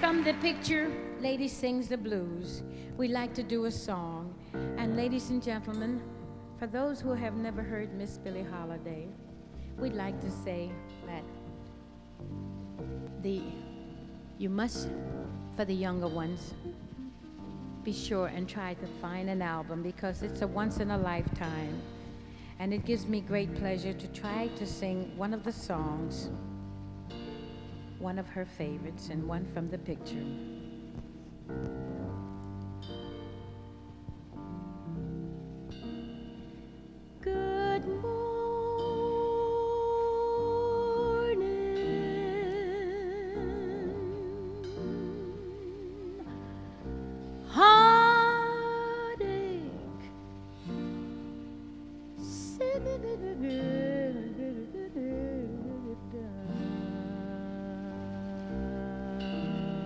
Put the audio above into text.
from the picture, Lady Sings the Blues, we like to do a song. And ladies and gentlemen, for those who have never heard Miss Billie Holiday, we'd like to say that you must, for the younger ones, be sure and try to find an album because it's a once in a lifetime. And it gives me great pleasure to try to sing one of the songs, one of her favorites, and one from the picture.